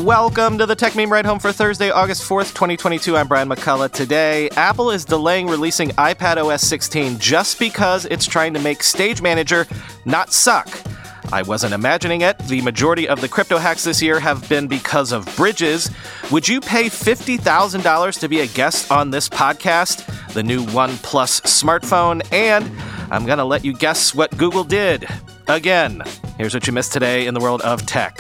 Welcome to the Tech Meme Ride Home for Thursday, August 4th, 2022. I'm Brian McCullough. Today, Apple is delaying releasing iPadOS 16 just because it's trying to make Stage Manager not suck. I wasn't imagining it. The majority of the crypto hacks this year have been because of bridges. Would you pay $50,000 to be a guest on this podcast? The new OnePlus smartphone, and I'm going to let you guess what Google did. Again, here's what you missed today in the world of tech.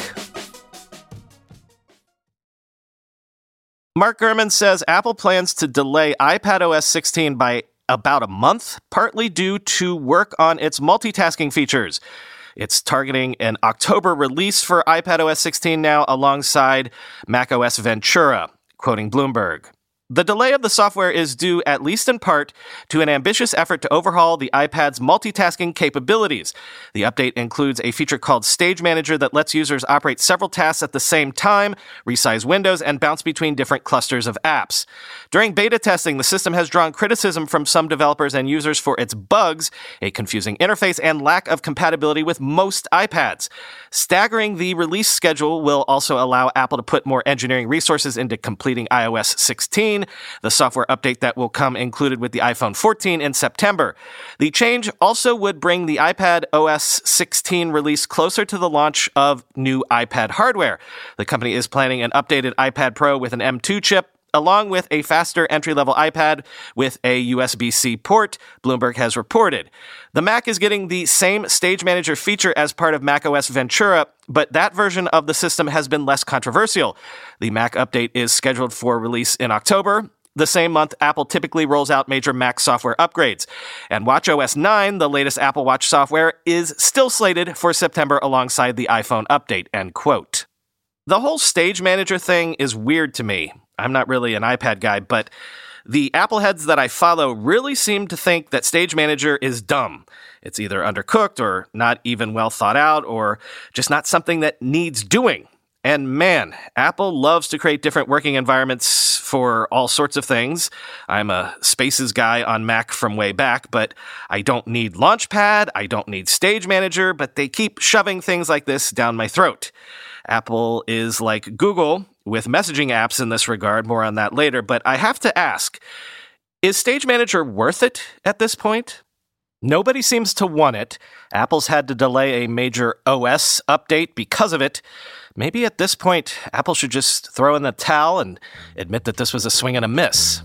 Mark Gurman says Apple plans to delay iPadOS 16 by about a month, partly due to work on its multitasking features. It's targeting an October release for iPadOS 16 now alongside macOS Ventura, quoting Bloomberg. The delay of the software is due, at least in part, to an ambitious effort to overhaul the iPad's multitasking capabilities. The update includes a feature called Stage Manager that lets users operate several tasks at the same time, resize windows, and bounce between different clusters of apps. During beta testing, the system has drawn criticism from some developers and users for its bugs, a confusing interface, and lack of compatibility with most iPads. Staggering the release schedule will also allow Apple to put more engineering resources into completing iOS 16, the software update that will come included with the iPhone 14 in September. The change also would bring the iPadOS 16 release closer to the launch of new iPad hardware. The company is planning an updated iPad Pro with an M2 chip, along with a faster entry-level iPad with a USB-C port, Bloomberg has reported. The Mac is getting the same Stage Manager feature as part of macOS Ventura, but that version of the system has been less controversial. The Mac update is scheduled for release in October, the same month Apple typically rolls out major Mac software upgrades. And watchOS 9, the latest Apple Watch software, is still slated for September alongside the iPhone update, end quote. The whole Stage Manager thing is weird to me. I'm not really an iPad guy, but the Apple heads that I follow really seem to think that Stage Manager is dumb. It's either undercooked or not even well thought out or just not something that needs doing. And man, Apple loves to create different working environments for all sorts of things. I'm a Spaces guy on Mac from way back, but I don't need Launchpad, I don't need Stage Manager, but they keep shoving things like this down my throat. Apple is like Google with messaging apps in this regard, more on that later, but I have to ask, is Stage Manager worth it at this point? Nobody seems to want it. Apple's had to delay a major OS update because of it. Maybe at this point, Apple should just throw in the towel and admit that this was a swing and a miss.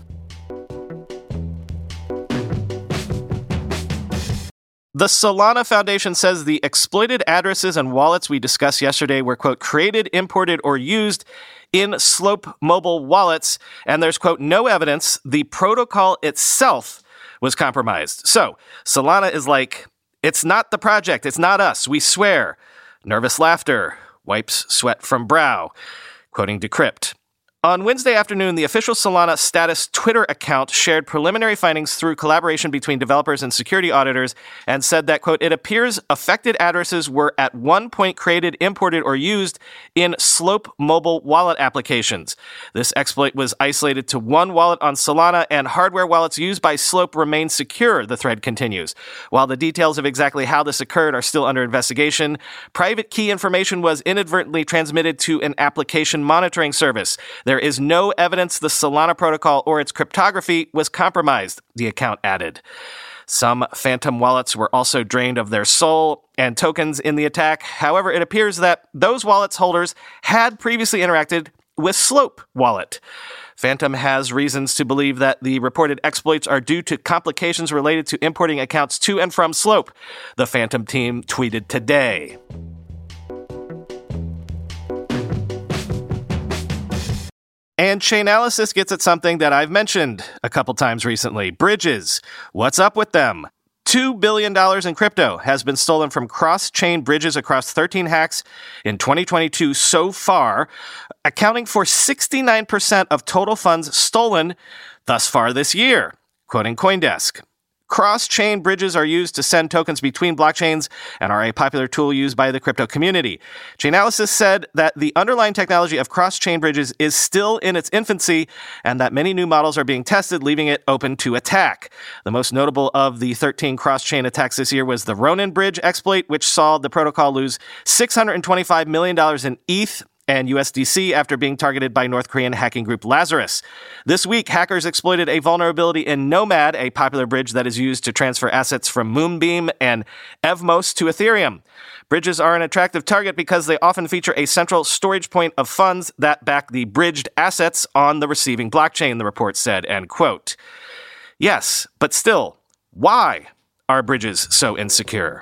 The Solana Foundation says the exploited addresses and wallets we discussed yesterday were, quote, created, imported, or used in Slope mobile wallets, and there's, quote, no evidence the protocol itself was compromised. So, Solana is like, it's not the project, it's not us, we swear. Nervous laughter, wipes sweat from brow, quoting Decrypt. On Wednesday afternoon, the official Solana status Twitter account shared preliminary findings through collaboration between developers and security auditors and said that, quote, it appears affected addresses were at one point created, imported, or used in Slope mobile wallet applications. This exploit was isolated to one wallet on Solana, and hardware wallets used by Slope remain secure, the thread continues. While the details of exactly how this occurred are still under investigation, private key information was inadvertently transmitted to an application monitoring service. There is no evidence the Solana protocol or its cryptography was compromised, the account added. Some phantom wallets were also drained of their SOL and tokens in the attack. However, it appears that those wallets holders had previously interacted with Slope Wallet. Phantom has reasons to believe that the reported exploits are due to complications related to importing accounts to and from Slope, the Phantom team tweeted today. And Chainalysis gets at something that I've mentioned a couple times recently. Bridges. What's up with them? $2 billion in crypto has been stolen from cross-chain bridges across 13 hacks in 2022 so far, accounting for 69% of total funds stolen thus far this year, quoting CoinDesk. Cross-chain bridges are used to send tokens between blockchains and are a popular tool used by the crypto community. Chainalysis said that the underlying technology of cross-chain bridges is still in its infancy and that many new models are being tested, leaving it open to attack. The most notable of the 13 cross-chain attacks this year was the Ronin Bridge exploit, which saw the protocol lose $625 million in ETH and USDC after being targeted by North Korean hacking group Lazarus. This week, hackers exploited a vulnerability in Nomad, a popular bridge that is used to transfer assets from Moonbeam and Evmos to Ethereum. Bridges are an attractive target because they often feature a central storage point of funds that back the bridged assets on the receiving blockchain, the report said, end quote. Yes, but still, why are bridges so insecure?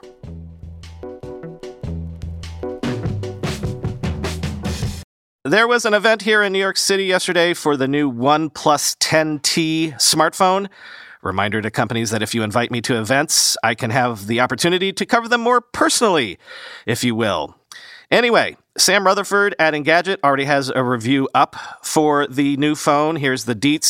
There was an event here in New York City yesterday for the new OnePlus 10T smartphone. Reminder to companies that if you invite me to events, I can have the opportunity to cover them more personally, if you will. Anyway, Sam Rutherford at Engadget already has a review up for the new phone. Here's the deets.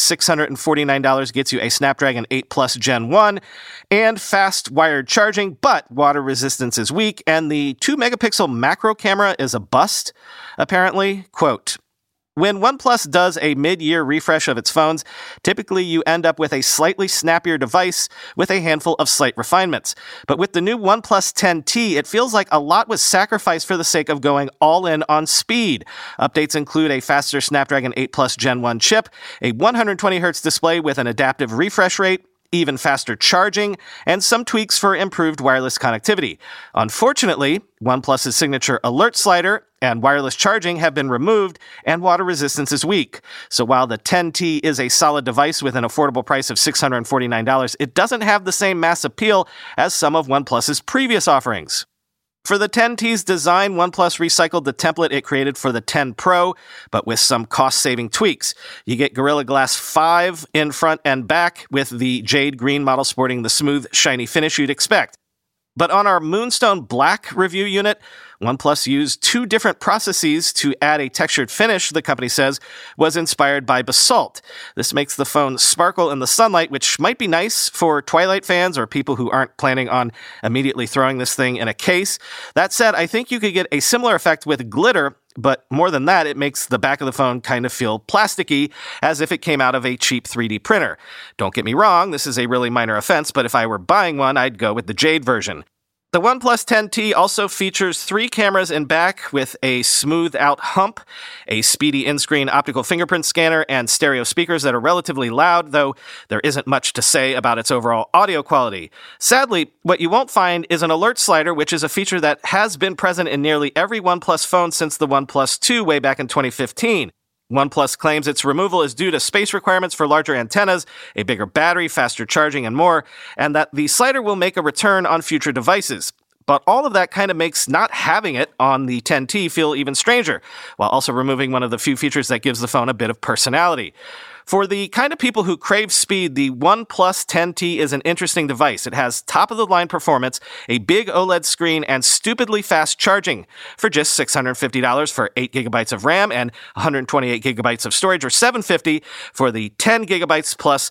$649 gets you a Snapdragon 8 Plus Gen 1 and fast wired charging, but water resistance is weak, and the 2-megapixel macro camera is a bust, apparently. Quote, when OnePlus does a mid-year refresh of its phones, typically you end up with a slightly snappier device with a handful of slight refinements. But with the new OnePlus 10T, it feels like a lot was sacrificed for the sake of going all in on speed. Updates include a faster Snapdragon 8 Plus Gen 1 chip, a 120Hz display with an adaptive refresh rate, even faster charging, and some tweaks for improved wireless connectivity. Unfortunately, OnePlus's signature alert slider and wireless charging have been removed, and water resistance is weak. So while the 10T is a solid device with an affordable price of $649, it doesn't have the same mass appeal as some of OnePlus's previous offerings. For the 10T's design, OnePlus recycled the template it created for the 10 Pro, but with some cost-saving tweaks. You get Gorilla Glass 5 in front and back, with the jade green model sporting the smooth, shiny finish you'd expect. But on our Moonstone Black review unit, OnePlus used 2 different processes to add a textured finish the company says was inspired by basalt. This makes the phone sparkle in the sunlight, which might be nice for Twilight fans or people who aren't planning on immediately throwing this thing in a case. That said, I think you could get a similar effect with glitter, but more than that, it makes the back of the phone kind of feel plasticky, as if it came out of a cheap 3D printer. Don't get me wrong, this is a really minor offense, but if I were buying one, I'd go with the jade version. The OnePlus 10T also features 3 cameras in back with a smoothed-out hump, a speedy in-screen optical fingerprint scanner, and stereo speakers that are relatively loud, though there isn't much to say about its overall audio quality. Sadly, what you won't find is an alert slider, which is a feature that has been present in nearly every OnePlus phone since the OnePlus 2 way back in 2015. OnePlus claims its removal is due to space requirements for larger antennas, a bigger battery, faster charging, and more, and that the slider will make a return on future devices. But all of that kind of makes not having it on the 10T feel even stranger, while also removing one of the few features that gives the phone a bit of personality. For the kind of people who crave speed, the OnePlus 10T is an interesting device. It has top-of-the-line performance, a big OLED screen, and stupidly fast charging. For just $650 for 8 gigabytes of RAM and 128 gigabytes of storage, or $750 for the 10 gigabytes plus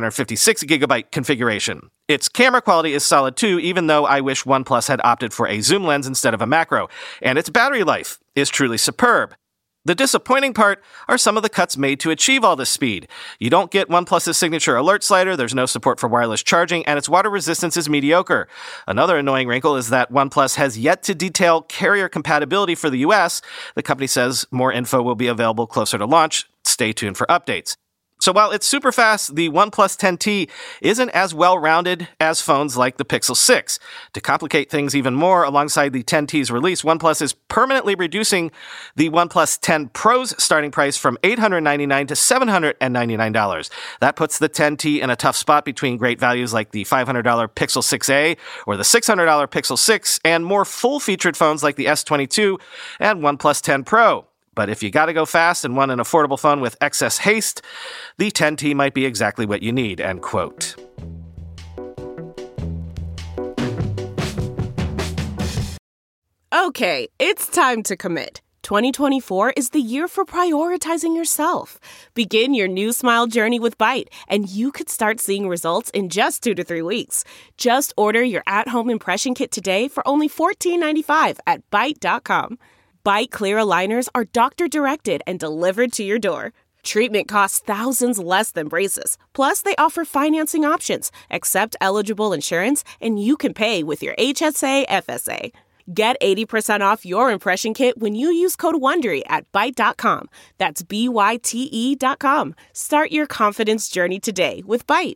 256 gigabyte configuration. Its camera quality is solid too, even though I wish OnePlus had opted for a zoom lens instead of a macro. And its battery life is truly superb. The disappointing part are some of the cuts made to achieve all this speed. You don't get OnePlus's signature alert slider, there's no support for wireless charging, and its water resistance is mediocre. Another annoying wrinkle is that OnePlus has yet to detail carrier compatibility for the US. The company says more info will be available closer to launch. Stay tuned for updates. So while it's super fast, the OnePlus 10T isn't as well-rounded as phones like the Pixel 6. To complicate things even more, alongside the 10T's release, OnePlus is permanently reducing the OnePlus 10 Pro's starting price from $899 to $799. That puts the 10T in a tough spot between great values like the $500 Pixel 6a or the $600 Pixel 6 and more full-featured phones like the S22 and OnePlus 10 Pro. But if you gotta go fast and want an affordable phone with excess haste, the 10T might be exactly what you need, end quote. Okay, it's time to commit. 2024 is the year for prioritizing yourself. Begin your new smile journey with Byte, and you could start seeing results in just 2 to 3 weeks. Just order your at-home impression kit today for only $14.95 at Byte.com. Byte Clear aligners are doctor-directed and delivered to your door. Treatment costs thousands less than braces. Plus, they offer financing options, accept eligible insurance, and you can pay with your HSA FSA. Get 80% off your impression kit when you use code WONDERY at Byte.com. That's BYTE.com. Start your confidence journey today with Byte.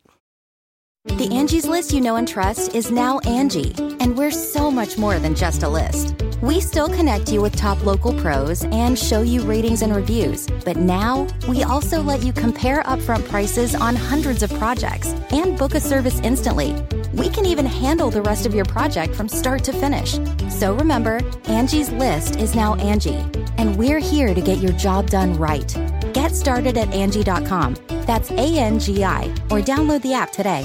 The Angie's List you know and trust is now Angie, and we're so much more than just a list. We still connect you with top local pros and show you ratings and reviews, but now we also let you compare upfront prices on hundreds of projects and book a service instantly. We can even handle the rest of your project from start to finish. So remember, Angie's List is now Angie, and we're here to get your job done right. Get started at Angie.com. That's ANGI, or download the app today.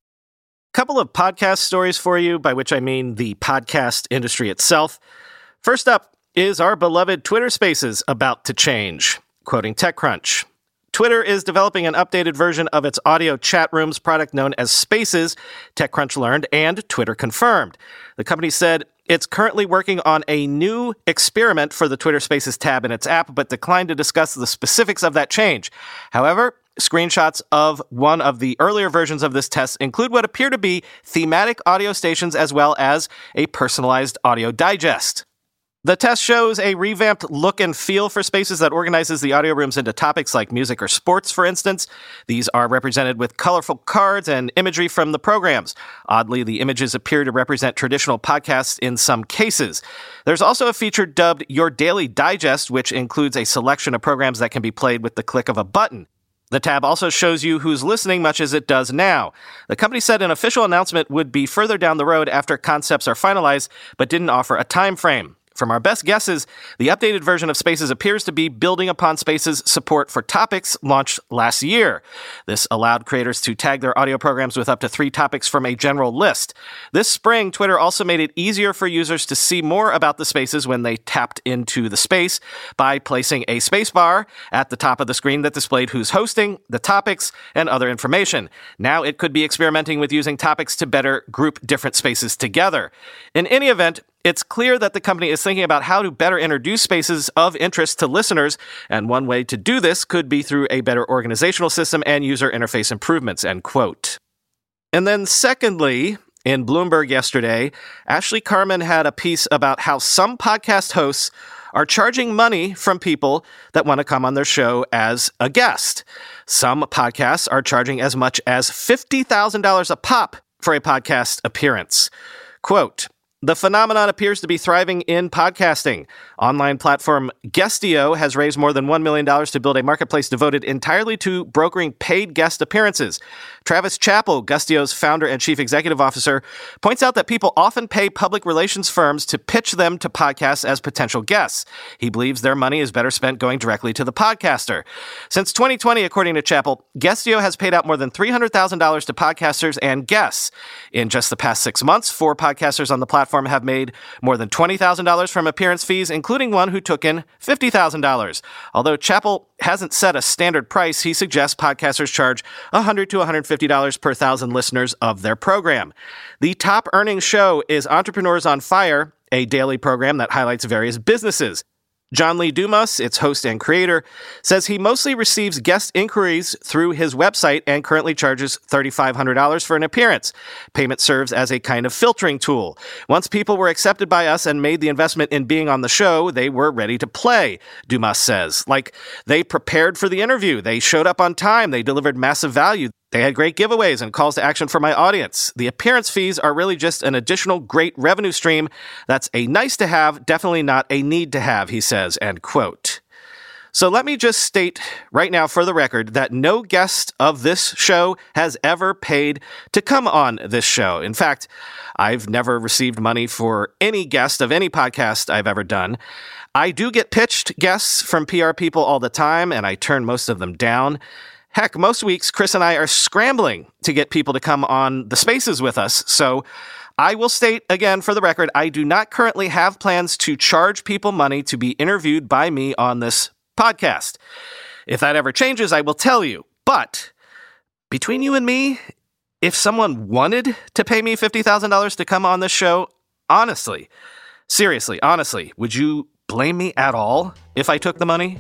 Couple of podcast stories for you, by which I mean the podcast industry itself. First up is our beloved Twitter Spaces about to change. Quoting TechCrunch, Twitter is developing an updated version of its audio chat rooms product known as Spaces, TechCrunch learned, and Twitter confirmed. The company said it's currently working on a new experiment for the Twitter Spaces tab in its app, but declined to discuss the specifics of that change. However, screenshots of one of the earlier versions of this test include what appear to be thematic audio stations as well as a personalized audio digest. The test shows a revamped look and feel for Spaces that organizes the audio rooms into topics like music or sports, for instance. These are represented with colorful cards and imagery from the programs. Oddly, the images appear to represent traditional podcasts in some cases. There's also a feature dubbed Your Daily Digest, which includes a selection of programs that can be played with the click of a button. The tab also shows you who's listening, much as it does now. The company said an official announcement would be further down the road after concepts are finalized, but didn't offer a time frame. From our best guesses, the updated version of Spaces appears to be building upon Spaces' support for topics launched last year. This allowed creators to tag their audio programs with up to 3 topics from a general list. This spring, Twitter also made it easier for users to see more about the Spaces when they tapped into the space by placing a spacebar at the top of the screen that displayed who's hosting, the topics, and other information. Now it could be experimenting with using topics to better group different spaces together. In any event, it's clear that the company is thinking about how to better introduce spaces of interest to listeners, and one way to do this could be through a better organizational system and user interface improvements, end quote. And then secondly, in Bloomberg yesterday, Ashley Carman had a piece about how some podcast hosts are charging money from people that want to come on their show as a guest. Some podcasts are charging as much as $50,000 a pop for a podcast appearance. Quote, the phenomenon appears to be thriving in podcasting. Online platform Guestio has raised more than $1 million to build a marketplace devoted entirely to brokering paid guest appearances. Travis Chappell, Guestio's founder and chief executive officer, points out that people often pay public relations firms to pitch them to podcasts as potential guests. He believes their money is better spent going directly to the podcaster. Since 2020, according to Chappell, Guestio has paid out more than $300,000 to podcasters and guests. In just the past 6 months, 4 podcasters on the platform have made more than $20,000 from appearance fees, including one who took in $50,000. Although Chappell hasn't set a standard price, he suggests podcasters charge $100 to $150 per 1,000 listeners of their program. The top earning show is Entrepreneurs on Fire, a daily program that highlights various businesses. John Lee Dumas, its host and creator, says he mostly receives guest inquiries through his website and currently charges $3,500 for an appearance. Payment serves as a kind of filtering tool. Once people were accepted by us and made the investment in being on the show, they were ready to play, Dumas says. Like, they prepared for the interview, they showed up on time, they delivered massive value. They had great giveaways and calls to action for my audience. The appearance fees are really just an additional great revenue stream. That's a nice to have, definitely not a need to have, he says, end quote. So let me just state right now for the record that no guest of this show has ever paid to come on this show. In fact, I've never received money for any guest of any podcast I've ever done. I do get pitched guests from PR people all the time, and I turn most of them down. Heck, most weeks, Chris and I are scrambling to get people to come on the Spaces with us. So I will state again for the record, I do not currently have plans to charge people money to be interviewed by me on this podcast. If that ever changes, I will tell you. But between you and me, if someone wanted to pay me $50,000 to come on this show, honestly, seriously, honestly, would you blame me at all if I took the money?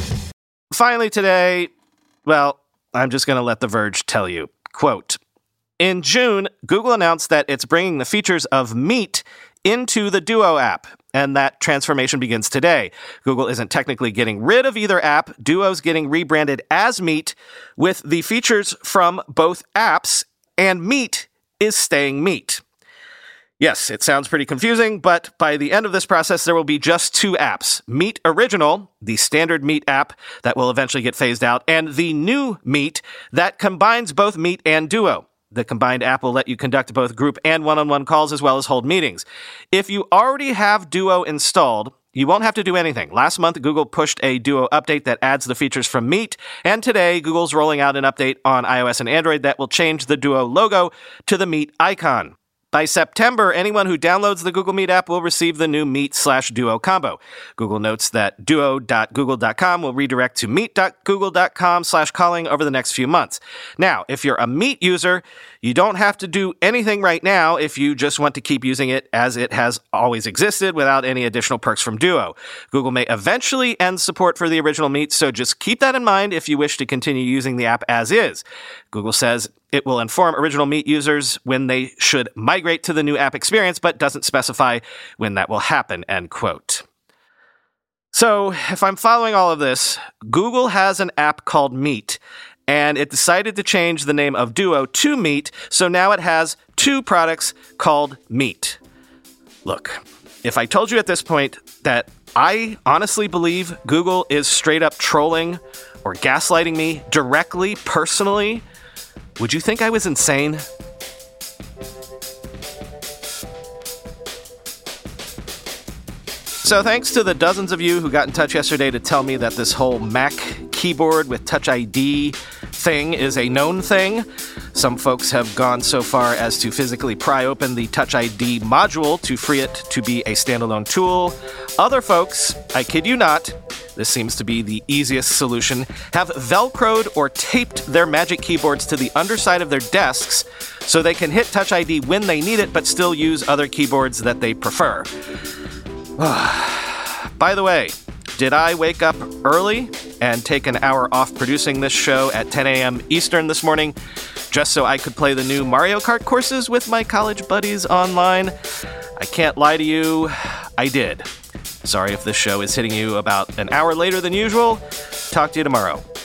Finally today, well, I'm just going to let The Verge tell you. Quote, In June, Google announced that it's bringing the features of Meet into the Duo app, and that transformation begins today. Google isn't technically getting rid of either app. Duo's getting rebranded as Meet with the features from both apps, and Meet is staying Meet. Yes, it sounds pretty confusing, but by the end of this process, there will be just two apps. Meet Original, the standard Meet app that will eventually get phased out, and the new Meet that combines both Meet and Duo. The combined app will let you conduct both group and one-on-one calls as well as hold meetings. If you already have Duo installed, you won't have to do anything. Last month, Google pushed a Duo update that adds the features from Meet, and today, Google's rolling out an update on iOS and Android that will change the Duo logo to the Meet icon. By September, anyone who downloads the Google Meet app will receive the new Meet/Duo combo. Google notes that duo.google.com will redirect to meet.google.com/calling over the next few months. Now, if you're a Meet user, you don't have to do anything right now if you just want to keep using it as it has always existed without any additional perks from Duo. Google may eventually end support for the original Meet, so just keep that in mind if you wish to continue using the app as is. Google says it will inform original Meet users when they should migrate to the new app experience, but doesn't specify when that will happen, end quote. So, if I'm following all of this, Google has an app called Meet, and it decided to change the name of Duo to Meet, so now it has two products called Meet. Look, if I told you at this point that I honestly believe Google is straight up trolling or gaslighting me directly, personally, would you think I was insane? So thanks to the dozens of you who got in touch yesterday to tell me that this whole Mac keyboard with Touch ID thing is a known thing. Some folks have gone so far as to physically pry open the Touch ID module to free it to be a standalone tool. Other folks, I kid you not, this seems to be the easiest solution, have Velcroed or taped their Magic keyboards to the underside of their desks so they can hit Touch ID when they need it but still use other keyboards that they prefer. By the way, did I wake up early and take an hour off producing this show at 10 a.m. Eastern this morning just so I could play the new Mario Kart courses with my college buddies online? I can't lie to you, I did. Sorry if this show is hitting you about an hour later than usual. Talk to you tomorrow.